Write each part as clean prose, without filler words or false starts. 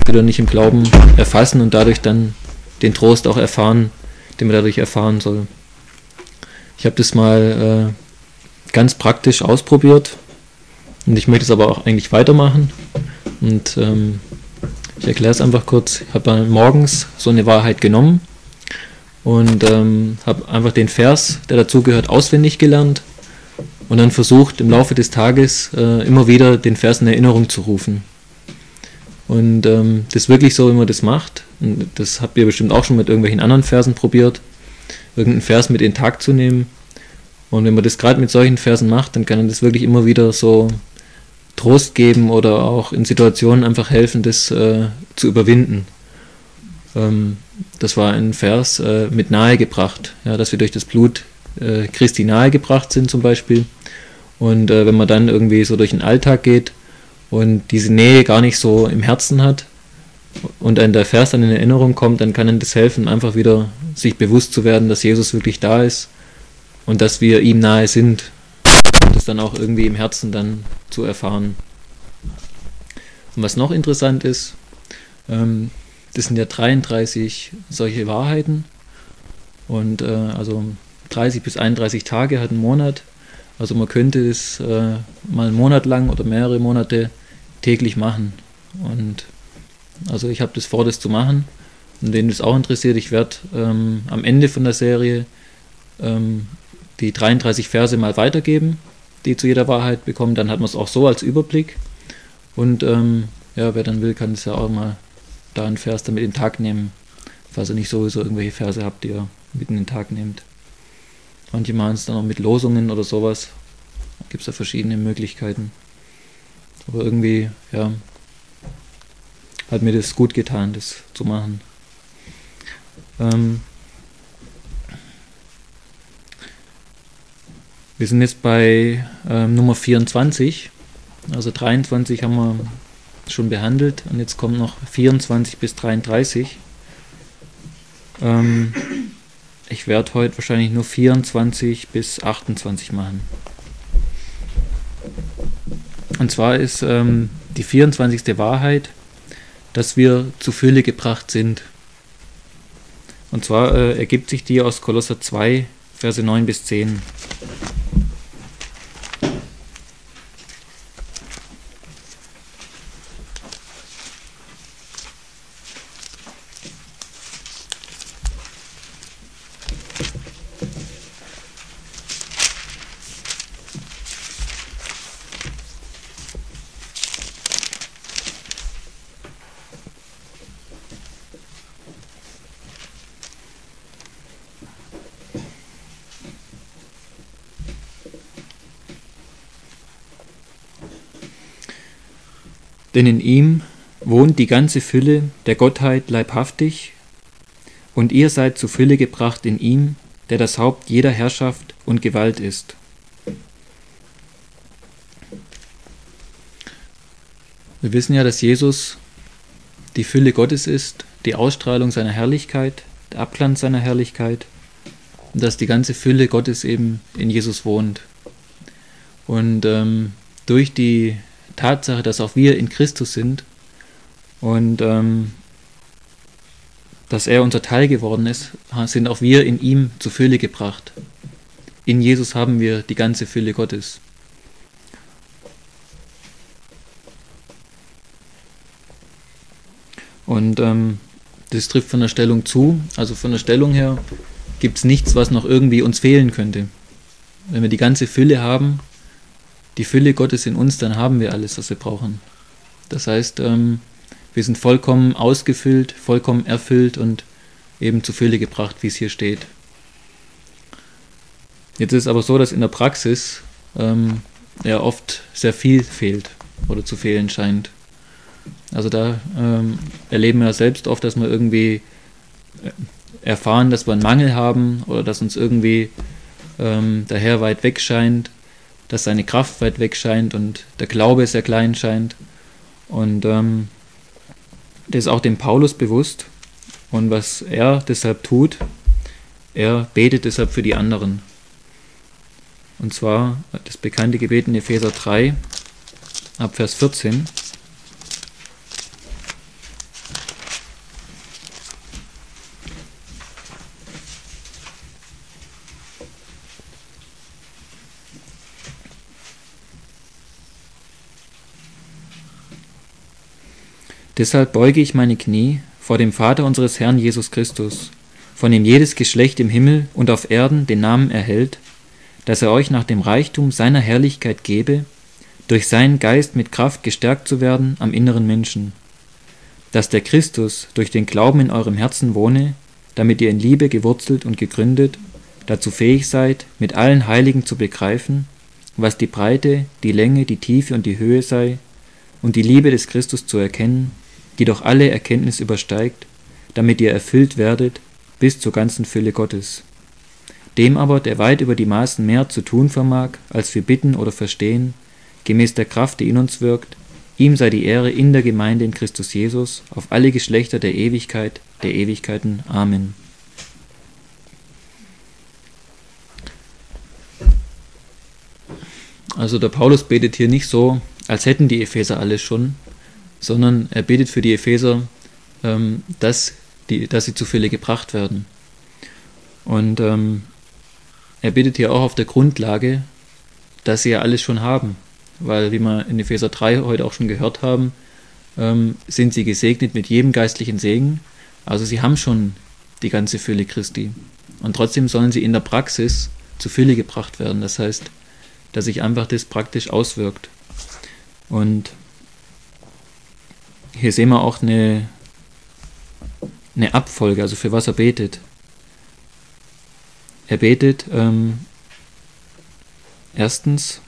wieder nicht im Glauben erfassen und dadurch dann den Trost auch erfahren, den man dadurch erfahren soll. Ich habe das mal ganz praktisch ausprobiert und ich möchte es aber auch eigentlich weitermachen. Und ich erkläre es einfach kurz. Ich habe morgens so eine Wahrheit genommen und habe einfach den Vers, der dazugehört, auswendig gelernt und dann versucht, im Laufe des Tages immer wieder den Vers in Erinnerung zu rufen. Und das ist wirklich so, wie man das macht. Und das habt ihr bestimmt auch schon mit irgendwelchen anderen Versen probiert, irgendeinen Vers mit in den Tag zu nehmen. Und wenn man das gerade mit solchen Versen macht, dann kann das wirklich immer wieder so Trost geben oder auch in Situationen einfach helfen, das zu überwinden. Das war ein Vers mit nahegebracht, ja, dass wir durch das Blut Christi nahegebracht sind zum Beispiel. Und wenn man dann irgendwie so durch den Alltag geht und diese Nähe gar nicht so im Herzen hat und ein der Vers dann in Erinnerung kommt, dann kann einem das helfen, einfach wieder sich bewusst zu werden, dass Jesus wirklich da ist und dass wir ihm nahe sind und das dann auch irgendwie im Herzen dann zu erfahren. Und was noch interessant ist, das sind ja 33 solche Wahrheiten und also 30 bis 31 Tage hat ein Monat. Also man könnte es mal einen Monat lang oder mehrere Monate täglich machen. Und also ich habe das vor, das zu machen. Und wen das auch interessiert, ich werde am Ende von der Serie die 33 Verse mal weitergeben, die zu jeder Wahrheit bekommen. Dann hat man es auch so als Überblick. Und ja, wer dann will, kann es ja auch mal da einen Vers damit in den Tag nehmen, falls ihr nicht sowieso irgendwelche Verse habt, die ihr mit in den Tag nehmt. Manche machen es dann auch mit Losungen oder sowas. Da gibt es ja verschiedene Möglichkeiten. Aber irgendwie, ja, hat mir das gut getan, das zu machen. Wir sind jetzt bei Nummer 24. Also 23 haben wir schon behandelt und jetzt kommen noch 24 bis 33. Ich werde heute wahrscheinlich nur 24 bis 28 machen. Und zwar ist die 24. Wahrheit, dass wir zu Fülle gebracht sind. Und zwar ergibt sich die aus Kolosser 2, Verse 9 bis 10. Denn in ihm wohnt die ganze Fülle der Gottheit leibhaftig, und ihr seid zu Fülle gebracht in ihm, der das Haupt jeder Herrschaft und Gewalt ist. Wir wissen ja, dass Jesus die Fülle Gottes ist, die Ausstrahlung seiner Herrlichkeit, der Abglanz seiner Herrlichkeit, und dass die ganze Fülle Gottes eben in Jesus wohnt. Und durch die Tatsache, dass auch wir in Christus sind und dass er unser Teil geworden ist, sind auch wir in ihm zu Fülle gebracht. In Jesus haben wir die ganze Fülle Gottes. Und das trifft von der Stellung zu. Also von der Stellung her gibt es nichts, was noch irgendwie uns fehlen könnte. Wenn wir die ganze Fülle haben, die Fülle Gottes in uns, dann haben wir alles, was wir brauchen. Das heißt, wir sind vollkommen ausgefüllt, vollkommen erfüllt und eben zu Fülle gebracht, wie es hier steht. Jetzt ist es aber so, dass in der Praxis ja oft sehr viel fehlt oder zu fehlen scheint. Also da erleben wir selbst oft, dass wir irgendwie erfahren, dass wir einen Mangel haben oder dass uns irgendwie der Herr weit weg scheint, dass seine Kraft weit weg scheint und der Glaube sehr klein scheint. Und das ist auch dem Paulus bewusst. Und was er deshalb tut, er betet deshalb für die anderen. Und zwar das bekannte Gebet in Epheser 3, ab Vers 14. Deshalb beuge ich meine Knie vor dem Vater unseres Herrn Jesus Christus, von dem jedes Geschlecht im Himmel und auf Erden den Namen erhält, dass er euch nach dem Reichtum seiner Herrlichkeit gebe, durch seinen Geist mit Kraft gestärkt zu werden am inneren Menschen, dass der Christus durch den Glauben in eurem Herzen wohne, damit ihr in Liebe gewurzelt und gegründet, dazu fähig seid, mit allen Heiligen zu begreifen, was die Breite, die Länge, die Tiefe und die Höhe sei, und die Liebe des Christus zu erkennen, die doch alle Erkenntnis übersteigt, damit ihr erfüllt werdet bis zur ganzen Fülle Gottes. Dem aber, der weit über die Maßen mehr zu tun vermag, als wir bitten oder verstehen, gemäß der Kraft, die in uns wirkt, ihm sei die Ehre in der Gemeinde in Christus Jesus, auf alle Geschlechter der Ewigkeit, der Ewigkeiten. Amen. Also der Paulus betet hier nicht so, als hätten die Epheser alles schon, sondern er betet für die Epheser, dass sie zu Fülle gebracht werden. Und er betet hier auch auf der Grundlage, dass sie ja alles schon haben. Weil, wie wir in Epheser 3 heute auch schon gehört haben, sind sie gesegnet mit jedem geistlichen Segen. Also sie haben schon die ganze Fülle Christi. Und trotzdem sollen sie in der Praxis zu Fülle gebracht werden. Das heißt, dass sich einfach das praktisch auswirkt. Und hier sehen wir auch eine Abfolge, also für was er betet. Er betet erstens,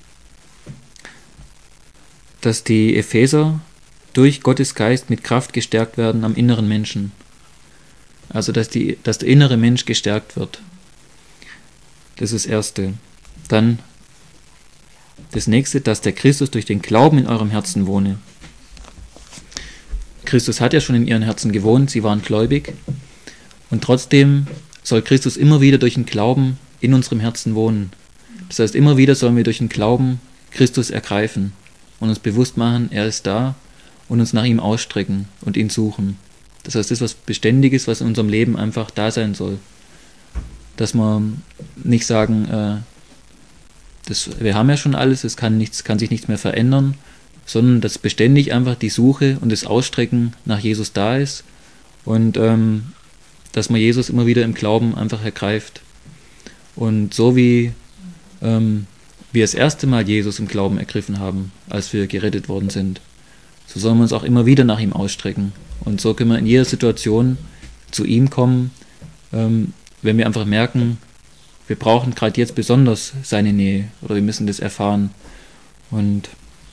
dass die Epheser durch Gottes Geist mit Kraft gestärkt werden am inneren Menschen. Also dass der innere Mensch gestärkt wird. Das ist das Erste. Dann das Nächste, dass der Christus durch den Glauben in eurem Herzen wohne. Christus hat ja schon in ihren Herzen gewohnt, sie waren gläubig. Und trotzdem soll Christus immer wieder durch den Glauben in unserem Herzen wohnen. Das heißt, immer wieder sollen wir durch den Glauben Christus ergreifen und uns bewusst machen, er ist da, und uns nach ihm ausstrecken und ihn suchen. Das heißt, das ist was Beständiges, was in unserem Leben einfach da sein soll. Dass wir nicht sagen, wir haben ja schon alles, es kann sich nichts mehr verändern, sondern dass beständig einfach die Suche und das Ausstrecken nach Jesus da ist und dass man Jesus immer wieder im Glauben einfach ergreift. Und so wie wir das erste Mal Jesus im Glauben ergriffen haben, als wir gerettet worden sind, so sollen wir uns auch immer wieder nach ihm ausstrecken. Und so können wir in jeder Situation zu ihm kommen, wenn wir einfach merken, wir brauchen gerade jetzt besonders seine Nähe oder wir müssen das erfahren. Und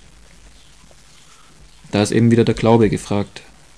da ist eben wieder der Glaube gefragt.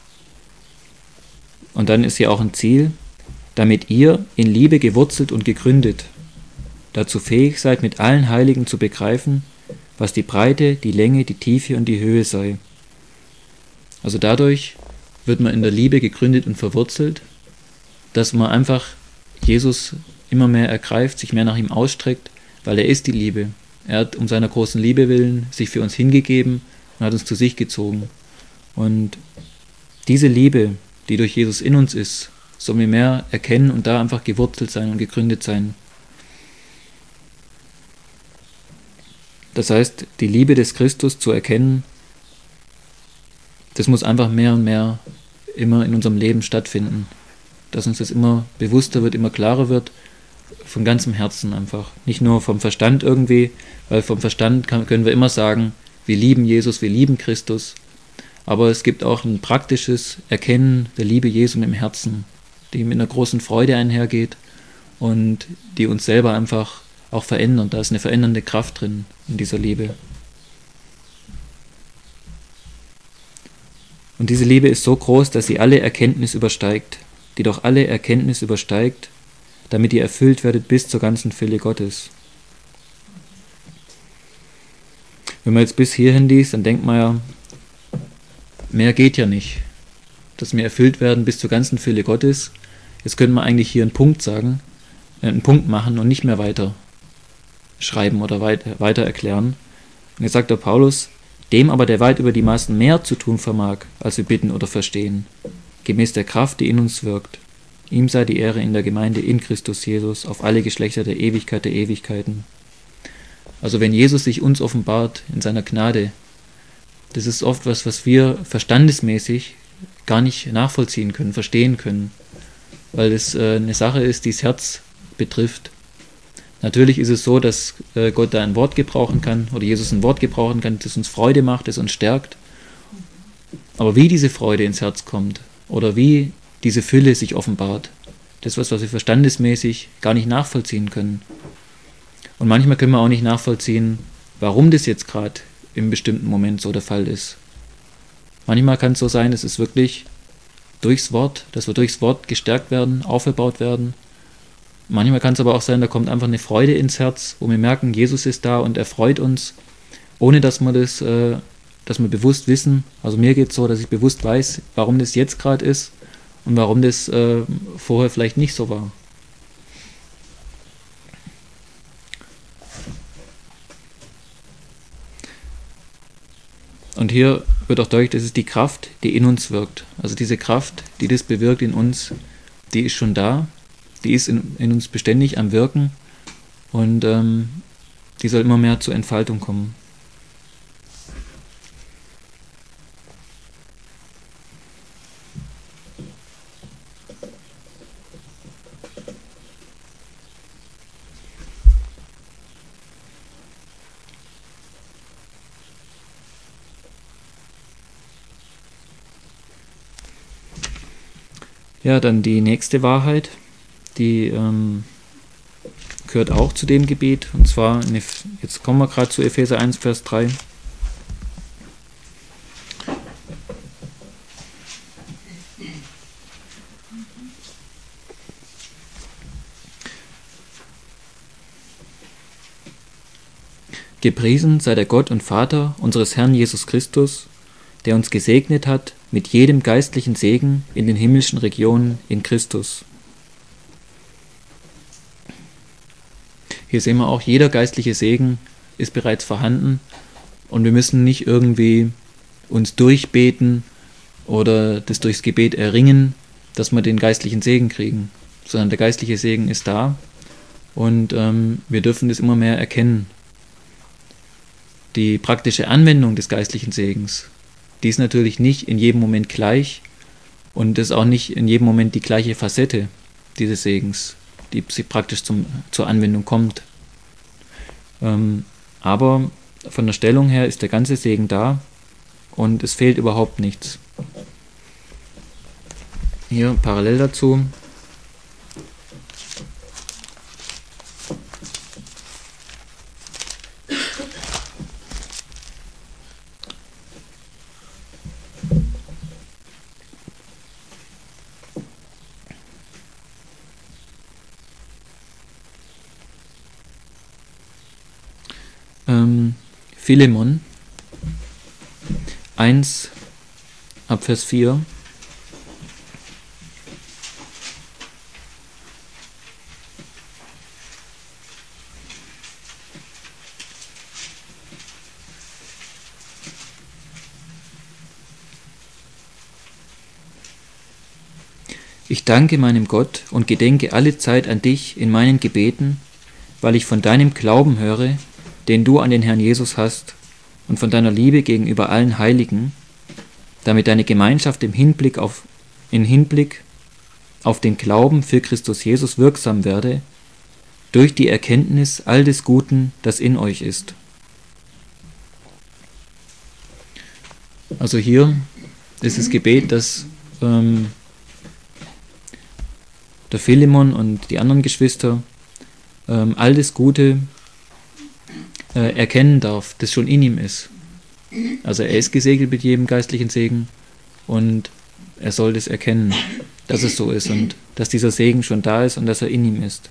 Und dann ist hier auch ein Ziel, damit ihr in Liebe gewurzelt und gegründet, dazu fähig seid, mit allen Heiligen zu begreifen, was die Breite, die Länge, die Tiefe und die Höhe sei. Also dadurch wird man in der Liebe gegründet und verwurzelt, dass man einfach Jesus immer mehr ergreift, sich mehr nach ihm ausstreckt, weil er ist die Liebe. Er hat um seiner großen Liebe willen sich für uns hingegeben und hat uns zu sich gezogen. Und diese Liebe, die durch Jesus in uns ist, sollen wir mehr erkennen und da einfach gewurzelt sein und gegründet sein. Das heißt, die Liebe des Christus zu erkennen, das muss einfach mehr und mehr immer in unserem Leben stattfinden. Dass uns das immer bewusster wird, immer klarer wird, von ganzem Herzen einfach. Nicht nur vom Verstand irgendwie, weil vom Verstand können wir immer sagen, wir lieben Jesus, wir lieben Christus. Aber es gibt auch ein praktisches Erkennen der Liebe Jesu im Herzen, die mit einer großen Freude einhergeht und die uns selber einfach auch verändern. Da ist eine verändernde Kraft drin in dieser Liebe. Und diese Liebe ist so groß, dass sie alle Erkenntnis übersteigt, die doch alle Erkenntnis übersteigt, damit ihr erfüllt werdet bis zur ganzen Fülle Gottes. Wenn man jetzt bis hierhin liest, dann denkt man ja, mehr geht ja nicht. Dass wir erfüllt werden bis zur ganzen Fülle Gottes. Jetzt könnte man eigentlich hier einen Punkt sagen, einen Punkt machen und nicht mehr weiter schreiben oder weiter erklären. Und jetzt sagt der Paulus, dem aber, der weit über die Maßen mehr zu tun vermag, als wir bitten oder verstehen, gemäß der Kraft, die in uns wirkt. Ihm sei die Ehre in der Gemeinde in Christus Jesus auf alle Geschlechter der Ewigkeit der Ewigkeiten. Also wenn Jesus sich uns offenbart in seiner Gnade, das ist oft was wir verstandesmäßig gar nicht nachvollziehen können, verstehen können, weil es eine Sache ist, die das Herz betrifft. Natürlich ist es so, dass Gott da ein Wort gebrauchen kann oder Jesus ein Wort gebrauchen kann, das uns Freude macht, das uns stärkt. Aber wie diese Freude ins Herz kommt oder wie diese Fülle sich offenbart, das ist was wir verstandesmäßig gar nicht nachvollziehen können. Und manchmal können wir auch nicht nachvollziehen, warum das jetzt gerade im bestimmten Moment so der Fall ist. Manchmal kann es so sein, es ist wirklich durchs Wort, dass wir durchs Wort gestärkt werden, aufgebaut werden. Manchmal kann es aber auch sein, da kommt einfach eine Freude ins Herz, wo wir merken, Jesus ist da und er freut uns, ohne dass wir dass wir bewusst wissen. Also mir geht es so, dass ich bewusst weiß, warum das jetzt gerade ist und warum das vorher vielleicht nicht so war. Und hier wird auch deutlich, das ist die Kraft, die in uns wirkt. Also diese Kraft, die das bewirkt in uns, die ist schon da, die ist in uns beständig am Wirken und die soll immer mehr zur Entfaltung kommen. Ja, dann die nächste Wahrheit, die gehört auch zu dem Gebet, und zwar, jetzt kommen wir gerade zu Epheser 1, Vers 3. Gepriesen sei der Gott und Vater unseres Herrn Jesus Christus, der uns gesegnet hat mit jedem geistlichen Segen in den himmlischen Regionen in Christus. Hier sehen wir auch, jeder geistliche Segen ist bereits vorhanden und wir müssen nicht irgendwie uns durchbeten oder das durchs Gebet erringen, dass wir den geistlichen Segen kriegen, sondern der geistliche Segen ist da und wir dürfen das immer mehr erkennen. Die praktische Anwendung des geistlichen Segens, die ist natürlich nicht in jedem Moment gleich und ist auch nicht in jedem Moment die gleiche Facette dieses Segens, die praktisch zur Anwendung kommt. Aber von der Stellung her ist der ganze Segen da und es fehlt überhaupt nichts. Hier parallel dazu Philemon 1 ab Vers 4. Ich danke meinem Gott und gedenke alle Zeit an dich in meinen Gebeten, weil ich von deinem Glauben höre, den du an den Herrn Jesus hast, und von deiner Liebe gegenüber allen Heiligen, damit deine Gemeinschaft im Hinblick auf den Glauben für Christus Jesus wirksam werde, durch die Erkenntnis all des Guten, das in euch ist. Also hier ist das Gebet, dass der Philemon und die anderen Geschwister all das Gute erkennen darf, das schon in ihm ist. Also er ist gesegnet mit jedem geistlichen Segen und er soll das erkennen, dass es so ist und dass dieser Segen schon da ist und dass er in ihm ist.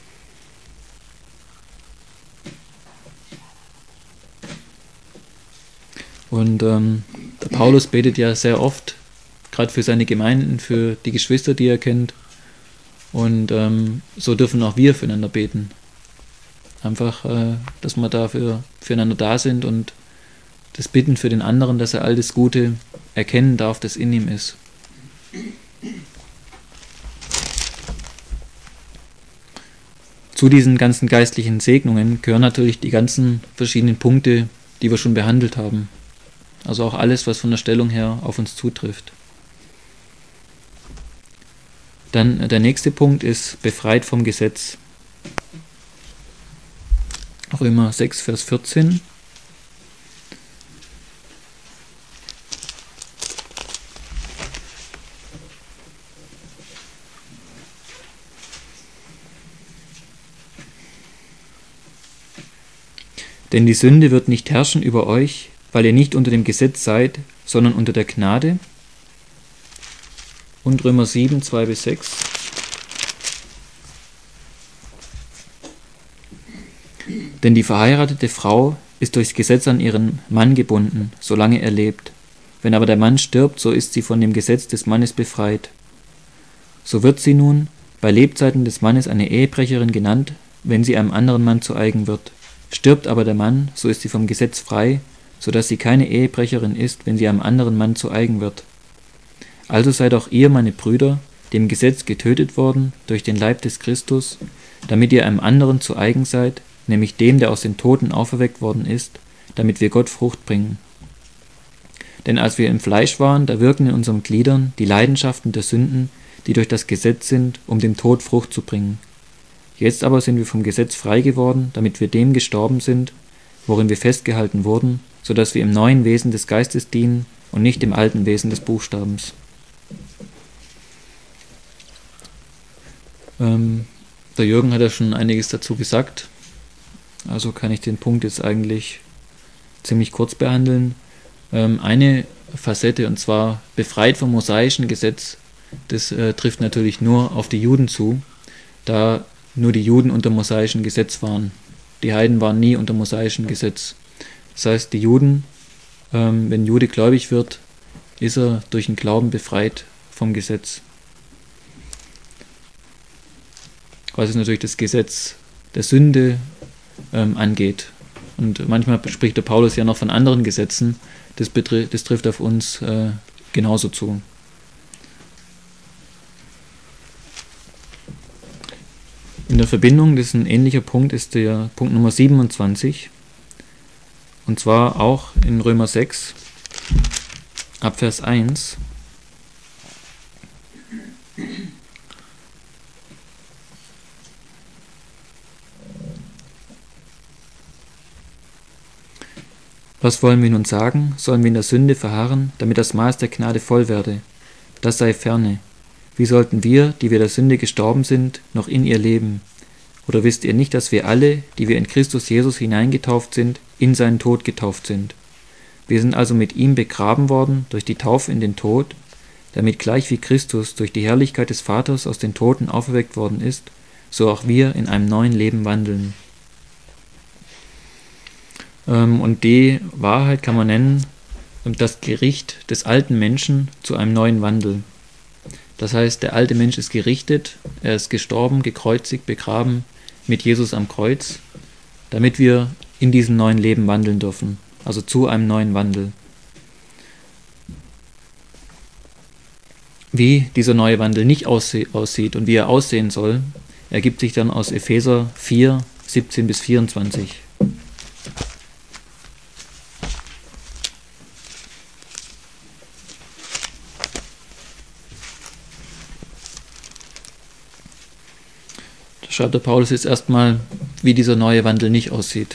Und der Paulus betet ja sehr oft, gerade für seine Gemeinden, für die Geschwister, die er kennt. Und so dürfen auch wir füreinander beten. Einfach, dass wir dafür füreinander da sind und das Bitten für den anderen, dass er all das Gute erkennen darf, das in ihm ist. Zu diesen ganzen geistlichen Segnungen gehören natürlich die ganzen verschiedenen Punkte, die wir schon behandelt haben. Also auch alles, was von der Stellung her auf uns zutrifft. Dann der nächste Punkt ist befreit vom Gesetz. Römer 6, Vers 14. Denn die Sünde wird nicht herrschen über euch, weil ihr nicht unter dem Gesetz seid, sondern unter der Gnade. Und Römer 7, 2-6. Denn die verheiratete Frau ist durchs Gesetz an ihren Mann gebunden, solange er lebt. Wenn aber der Mann stirbt, so ist sie von dem Gesetz des Mannes befreit. So wird sie nun bei Lebzeiten des Mannes eine Ehebrecherin genannt, wenn sie einem anderen Mann zu eigen wird. Stirbt aber der Mann, so ist sie vom Gesetz frei, so dass sie keine Ehebrecherin ist, wenn sie einem anderen Mann zu eigen wird. Also seid auch ihr, meine Brüder, dem Gesetz getötet worden durch den Leib des Christus, damit ihr einem anderen zu eigen seid, nämlich dem, der aus den Toten auferweckt worden ist, damit wir Gott Frucht bringen. Denn als wir im Fleisch waren, da wirken in unseren Gliedern die Leidenschaften der Sünden, die durch das Gesetz sind, um dem Tod Frucht zu bringen. Jetzt aber sind wir vom Gesetz frei geworden, damit wir dem gestorben sind, worin wir festgehalten wurden, so dass wir im neuen Wesen des Geistes dienen und nicht im alten Wesen des Buchstabens. Der Jürgen hat ja schon einiges dazu gesagt, also kann ich den Punkt jetzt eigentlich ziemlich kurz behandeln. Eine Facette, und zwar befreit vom mosaischen Gesetz, das trifft natürlich nur auf die Juden zu, da nur die Juden unter mosaischem Gesetz waren. Die Heiden waren nie unter mosaischem Gesetz. Das heißt, die Juden, wenn ein Jude gläubig wird, ist er durch den Glauben befreit vom Gesetz. Was ist natürlich das Gesetz der Sünde angeht. Und manchmal spricht der Paulus ja noch von anderen Gesetzen. Das trifft auf uns genauso zu. In der Verbindung, das ist ein ähnlicher Punkt, ist der Punkt Nummer 27. Und zwar auch in Römer 6, ab Vers 1. Was wollen wir nun sagen? Sollen wir in der Sünde verharren, damit das Maß der Gnade voll werde? Das sei ferne. Wie sollten wir, die wir der Sünde gestorben sind, noch in ihr leben? Oder wisst ihr nicht, dass wir alle, die wir in Christus Jesus hineingetauft sind, in seinen Tod getauft sind? Wir sind also mit ihm begraben worden durch die Taufe in den Tod, damit gleich wie Christus durch die Herrlichkeit des Vaters aus den Toten auferweckt worden ist, so auch wir in einem neuen Leben wandeln. Und die Wahrheit kann man nennen, das Gericht des alten Menschen zu einem neuen Wandel. Das heißt, der alte Mensch ist gerichtet, er ist gestorben, gekreuzigt, begraben mit Jesus am Kreuz, damit wir in diesem neuen Leben wandeln dürfen, also zu einem neuen Wandel. Wie dieser neue Wandel nicht aussieht und wie er aussehen soll, ergibt sich dann aus Epheser 4, 17-24. Schreibt der Paulus jetzt erstmal, wie dieser neue Wandel nicht aussieht.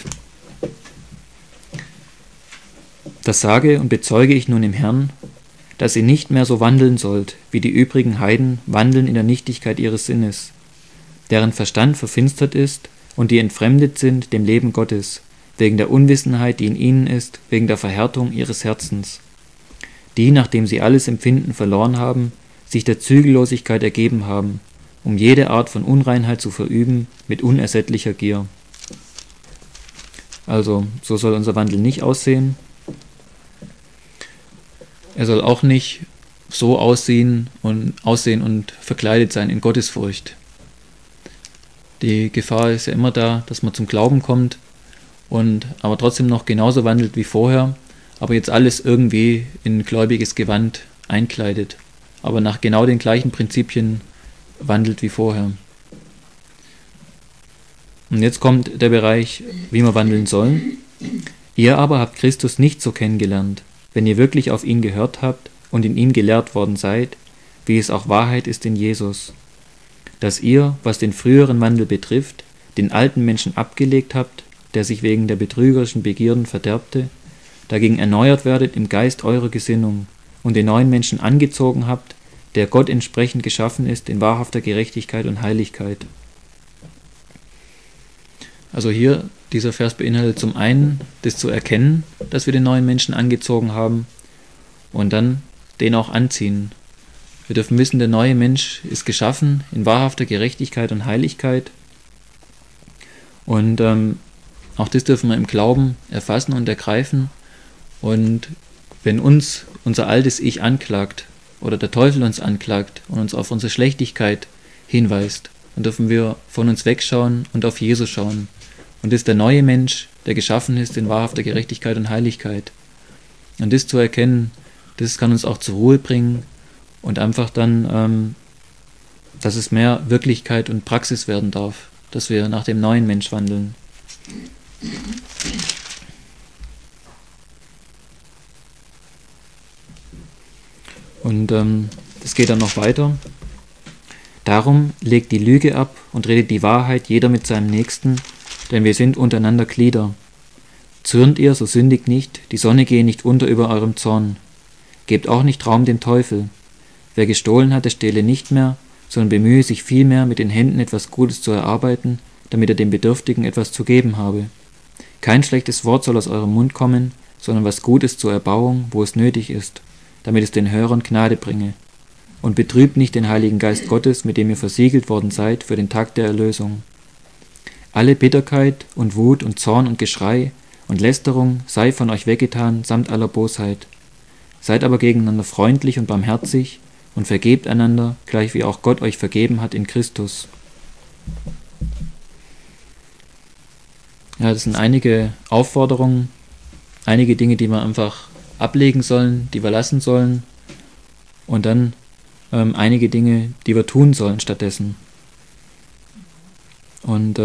Das sage und bezeuge ich nun im Herrn, dass ihr nicht mehr so wandeln sollt, wie die übrigen Heiden wandeln in der Nichtigkeit ihres Sinnes, deren Verstand verfinstert ist und die entfremdet sind dem Leben Gottes, wegen der Unwissenheit, die in ihnen ist, wegen der Verhärtung ihres Herzens, die, nachdem sie alles Empfinden verloren haben, sich der Zügellosigkeit ergeben haben, um jede Art von Unreinheit zu verüben mit unersättlicher Gier. Also, so soll unser Wandel nicht aussehen. Er soll auch nicht so aussehen und verkleidet sein in Gottesfurcht. Die Gefahr ist ja immer da, dass man zum Glauben kommt und aber trotzdem noch genauso wandelt wie vorher, aber jetzt alles irgendwie in gläubiges Gewand einkleidet, aber nach genau den gleichen Prinzipien wandelt wie vorher. Und jetzt kommt der Bereich, wie wir wandeln sollen. Ihr aber habt Christus nicht so kennengelernt. wenn ihr wirklich auf ihn gehört habt und in ihm gelehrt worden seid, wie es auch Wahrheit ist in Jesus, dass ihr, was den früheren Wandel betrifft, den alten Menschen abgelegt habt, der sich wegen der betrügerischen Begierden verderbte, dagegen erneuert werdet im Geist eurer Gesinnung und den neuen Menschen angezogen habt, der Gott entsprechend geschaffen ist in wahrhafter Gerechtigkeit und Heiligkeit. Also hier, dieser Vers beinhaltet zum einen, das zu erkennen, dass wir den neuen Menschen angezogen haben und dann den auch anziehen. Wir dürfen wissen, der neue Mensch ist geschaffen in wahrhafter Gerechtigkeit und Heiligkeit und auch das dürfen wir im Glauben erfassen und ergreifen. Und wenn uns unser altes Ich anklagt oder der Teufel uns anklagt und uns auf unsere Schlechtigkeit hinweist, dann dürfen wir von uns wegschauen und auf Jesus schauen. Und das ist der neue Mensch, der geschaffen ist in wahrhafter Gerechtigkeit und Heiligkeit. Und das zu erkennen, das kann uns auch zur Ruhe bringen und einfach dann, dass es mehr Wirklichkeit und Praxis werden darf, dass wir nach dem neuen Mensch wandeln. Und das geht dann noch weiter. Darum legt die Lüge ab und redet die Wahrheit jeder mit seinem Nächsten, denn wir sind untereinander Glieder. Zürnt ihr, so sündigt nicht, die Sonne gehe nicht unter über eurem Zorn. Gebt auch nicht Raum dem Teufel. Wer gestohlen hat, der stehle nicht mehr, sondern bemühe sich vielmehr, mit den Händen etwas Gutes zu erarbeiten, damit er dem Bedürftigen etwas zu geben habe. Kein schlechtes Wort soll aus eurem Mund kommen, sondern was Gutes zur Erbauung, wo es nötig ist, damit es den Hörern Gnade bringe. Und betrübt nicht den Heiligen Geist Gottes, mit dem ihr versiegelt worden seid für den Tag der Erlösung. Alle Bitterkeit und Wut und Zorn und Geschrei und Lästerung sei von euch weggetan, samt aller Bosheit. Seid aber gegeneinander freundlich und barmherzig und vergebt einander, gleich wie auch Gott euch vergeben hat in Christus. Ja, das sind einige Aufforderungen, einige Dinge, die wir einfach ablegen sollen, die wir lassen sollen und dann einige Dinge, die wir tun sollen stattdessen. Und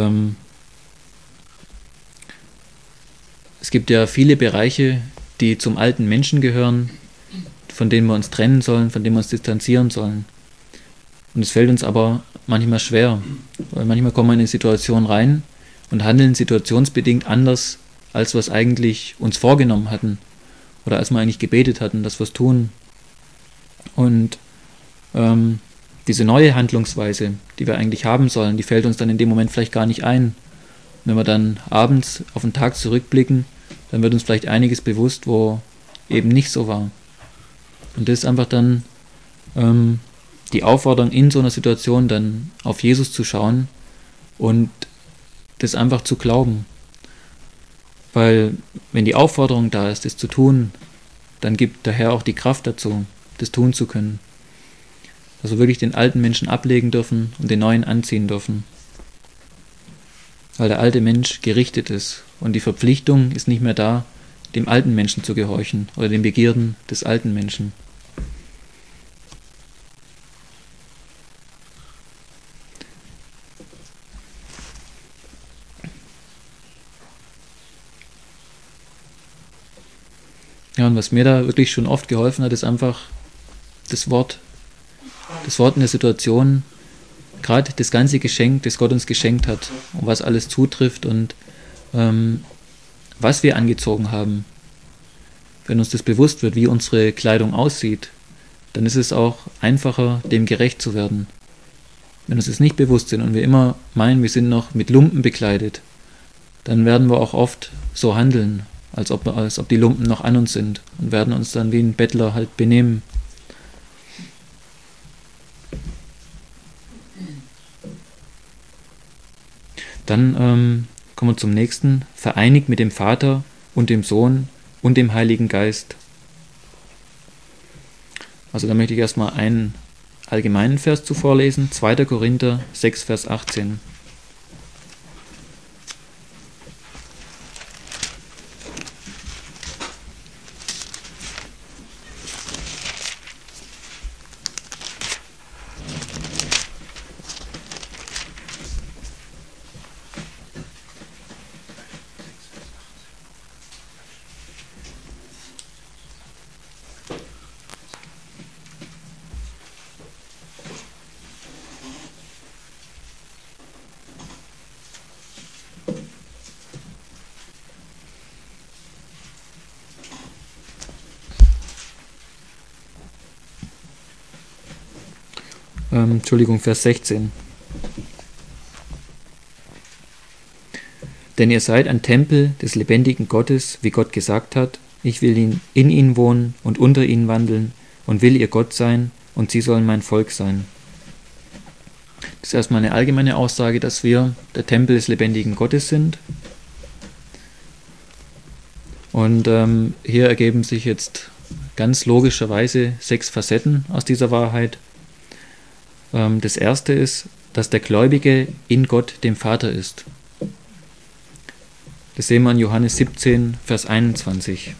es gibt ja viele Bereiche, die zum alten Menschen gehören, von denen wir uns trennen sollen, von denen wir uns distanzieren sollen. Und es fällt uns aber manchmal schwer, weil manchmal kommen wir in eine Situation rein und handeln situationsbedingt anders, als wir es eigentlich uns vorgenommen hatten oder als wir eigentlich gebetet hatten, dass wir es tun. Und diese neue Handlungsweise, die wir eigentlich haben sollen, die fällt uns dann in dem Moment vielleicht gar nicht ein. Wenn wir dann abends auf den Tag zurückblicken, dann wird uns vielleicht einiges bewusst, wo eben nicht so war. Und das ist einfach dann die Aufforderung in so einer Situation dann auf Jesus zu schauen und das einfach zu glauben. Weil wenn die Aufforderung da ist, das zu tun, dann gibt der Herr auch die Kraft dazu, das tun zu können. Also wirklich den alten Menschen ablegen dürfen und den neuen anziehen dürfen. Weil der alte Mensch gerichtet ist und die Verpflichtung ist nicht mehr da, dem alten Menschen zu gehorchen oder den Begierden des alten Menschen. Ja, und was mir da wirklich schon oft geholfen hat, ist einfach das Wort in der Situation, gerade das ganze Geschenk, das Gott uns geschenkt hat und was alles zutrifft und was wir angezogen haben. Wenn uns das bewusst wird, wie unsere Kleidung aussieht, dann ist es auch einfacher, dem gerecht zu werden. Wenn uns das nicht bewusst sind und wir immer meinen, wir sind noch mit Lumpen bekleidet, dann werden wir auch oft so handeln, als ob die Lumpen noch an uns sind und werden uns dann wie ein Bettler halt benehmen. Dann kommen wir zum nächsten. Vereinigt mit dem Vater und dem Sohn und dem Heiligen Geist. Also da möchte ich erstmal einen allgemeinen Vers zuvor lesen. 2. Korinther 6, Vers 18. Vers 16. Denn ihr seid ein Tempel des lebendigen Gottes, wie Gott gesagt hat, ich will in ihnen wohnen und unter ihnen wandeln und will ihr Gott sein und sie sollen mein Volk sein. Das ist erstmal eine allgemeine Aussage, dass wir der Tempel des lebendigen Gottes sind. Und hier ergeben sich jetzt ganz logischerweise 6 Facetten aus dieser Wahrheit. Das erste ist, dass der Gläubige in Gott, dem Vater, ist. Das sehen wir in Johannes 17, Vers 21.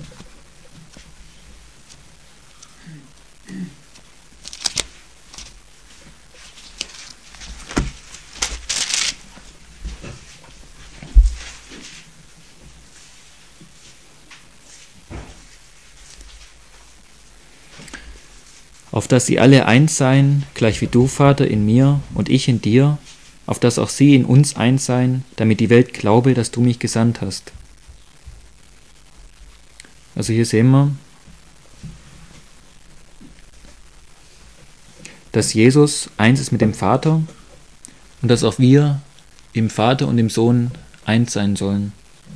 Auf dass sie alle eins seien, gleich wie du, Vater, in mir und ich in dir, auf dass auch sie in uns eins seien, damit die Welt glaube, dass du mich gesandt hast. Also hier sehen wir, dass Jesus eins ist mit dem Vater und dass auch wir im Vater und im Sohn eins sein sollen.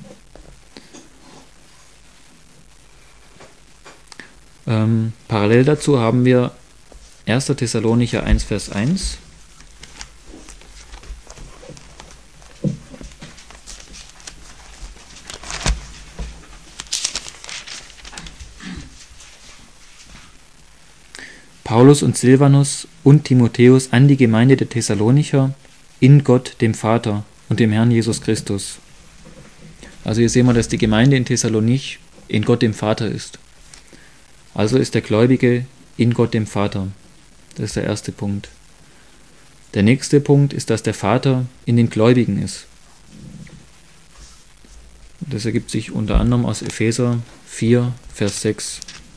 Parallel dazu haben wir 1. Thessalonicher 1, Vers 1. Paulus und Silvanus und Timotheus an die Gemeinde der Thessalonicher in Gott, dem Vater und dem Herrn Jesus Christus. Also hier sehen wir, dass die Gemeinde in Thessalonich in Gott, dem Vater ist. Also ist der Gläubige in Gott, dem Vater. Das ist der erste Punkt. Der nächste Punkt ist, dass der Vater in den Gläubigen ist. Das ergibt sich unter anderem aus Epheser 4, Vers 6.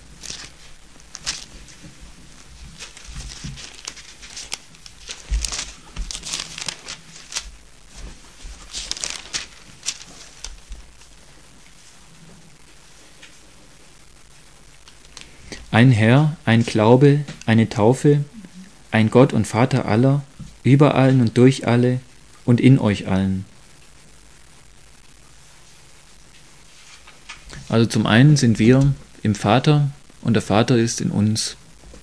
Ein Herr, ein Glaube, eine Taufe, ein Gott und Vater aller, über allen und durch alle und in euch allen. Also zum einen sind wir im Vater und der Vater ist in uns.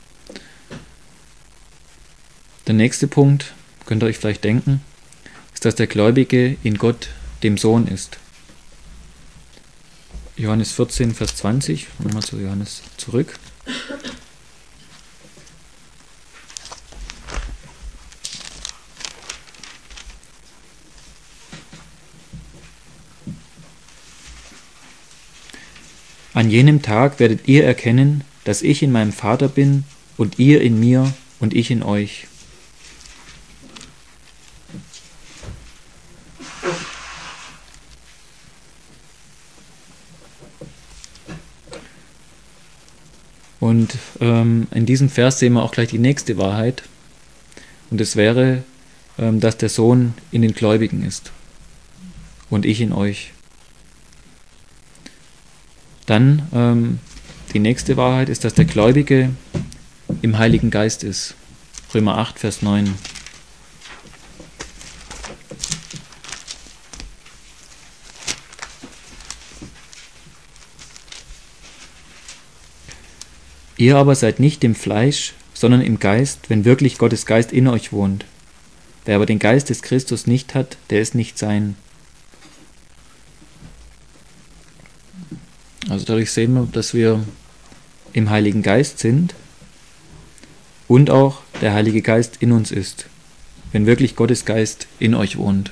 Der nächste Punkt, könnt ihr euch vielleicht denken, ist, dass der Gläubige in Gott, dem Sohn, ist. Johannes 14, Vers 20, nochmal zu Johannes zurück. An jenem Tag werdet ihr erkennen, dass ich in meinem Vater bin und ihr in mir und ich in euch. Und in diesem Vers sehen wir auch gleich die nächste Wahrheit. Und es wäre, dass der Sohn in den Gläubigen ist und ich in euch. Dann die nächste Wahrheit ist, dass der Gläubige im Heiligen Geist ist. Römer 8, Vers 9. Ihr aber seid nicht im Fleisch, sondern im Geist, wenn wirklich Gottes Geist in euch wohnt. Wer aber den Geist des Christus nicht hat, der ist nicht sein. Also dadurch sehen wir, dass wir im Heiligen Geist sind und auch der Heilige Geist in uns ist, wenn wirklich Gottes Geist in euch wohnt.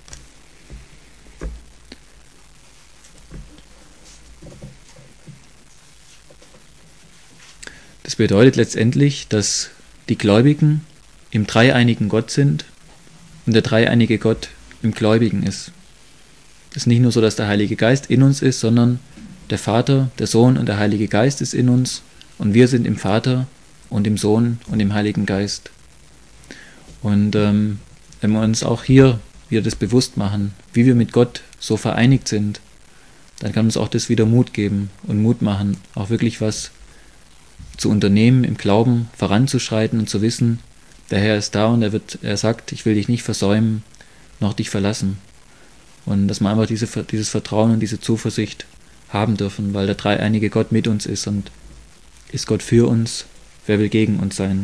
Das bedeutet letztendlich, dass die Gläubigen im dreieinigen Gott sind und der dreieinige Gott im Gläubigen ist. Es ist nicht nur so, dass der Heilige Geist in uns ist, sondern der Vater, der Sohn und der Heilige Geist ist in uns und wir sind im Vater und im Sohn und im Heiligen Geist. Und wenn wir uns auch hier wieder das bewusst machen, wie wir mit Gott so vereinigt sind, dann kann uns auch das wieder Mut geben und Mut machen, auch wirklich was zu unternehmen, im Glauben voranzuschreiten und zu wissen, Der Herr ist da und er sagt, ich will dich nicht versäumen, noch dich verlassen. Und dass wir einfach dieses Vertrauen und diese Zuversicht haben dürfen, weil der dreieinige Gott mit uns ist und ist Gott für uns, wer will gegen uns sein?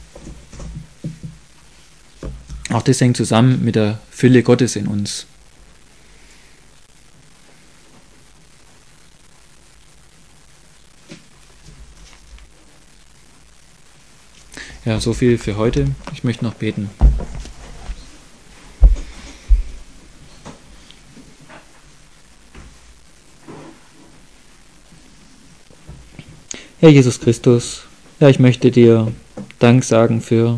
Auch das hängt zusammen mit der Fülle Gottes in uns. Ja, so viel für heute. Ich möchte noch beten. Herr Jesus Christus, ja, ich möchte dir Dank sagen für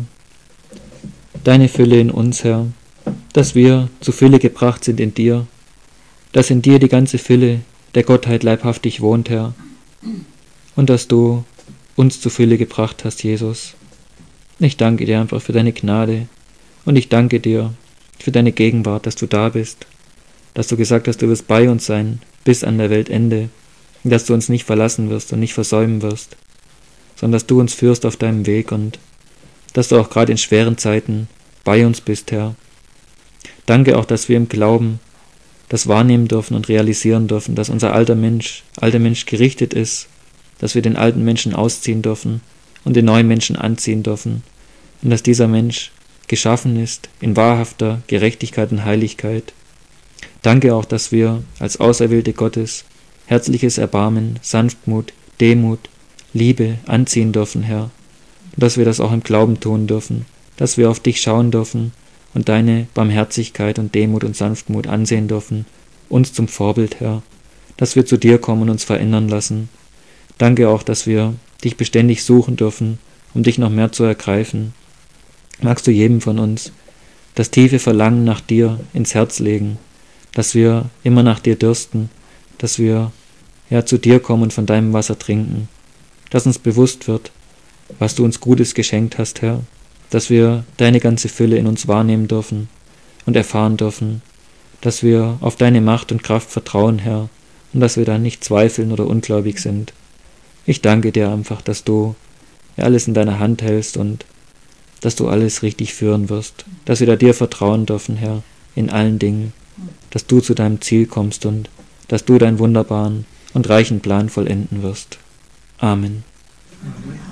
deine Fülle in uns, Herr, dass wir zu Fülle gebracht sind in dir, dass in dir die ganze Fülle der Gottheit leibhaftig wohnt, Herr, und dass du uns zu Fülle gebracht hast, Jesus. Ich danke dir einfach für deine Gnade und ich danke dir für deine Gegenwart, dass du da bist, dass du gesagt hast, du wirst bei uns sein bis an der Weltende, dass du uns nicht verlassen wirst und nicht versäumen wirst, sondern dass du uns führst auf deinem Weg und dass du auch gerade in schweren Zeiten bei uns bist, Herr. Danke auch, dass wir im Glauben das wahrnehmen dürfen und realisieren dürfen, dass unser alter Mensch gerichtet ist, dass wir den alten Menschen ausziehen dürfen und den neuen Menschen anziehen dürfen und dass dieser Mensch geschaffen ist in wahrhafter Gerechtigkeit und Heiligkeit. Danke auch, dass wir als Auserwählte Gottes herzliches Erbarmen, Sanftmut, Demut, Liebe anziehen dürfen, Herr, und dass wir das auch im Glauben tun dürfen, dass wir auf dich schauen dürfen und deine Barmherzigkeit und Demut und Sanftmut ansehen dürfen, uns zum Vorbild, Herr, dass wir zu dir kommen und uns verändern lassen. Danke auch, dass wir dich beständig suchen dürfen, um dich noch mehr zu ergreifen. Magst du jedem von uns das tiefe Verlangen nach dir ins Herz legen, dass wir immer nach dir dürsten, dass wir zu dir kommen und von deinem Wasser trinken, dass uns bewusst wird, was du uns Gutes geschenkt hast, Herr, dass wir deine ganze Fülle in uns wahrnehmen dürfen und erfahren dürfen, dass wir auf deine Macht und Kraft vertrauen, Herr, und dass wir dann nicht zweifeln oder ungläubig sind. Ich danke dir einfach, dass du alles in deiner Hand hältst und dass du alles richtig führen wirst, dass wir da dir vertrauen dürfen, Herr, in allen Dingen, dass du zu deinem Ziel kommst und dass du deinen wunderbaren und reichen Plan vollenden wirst. Amen. Amen.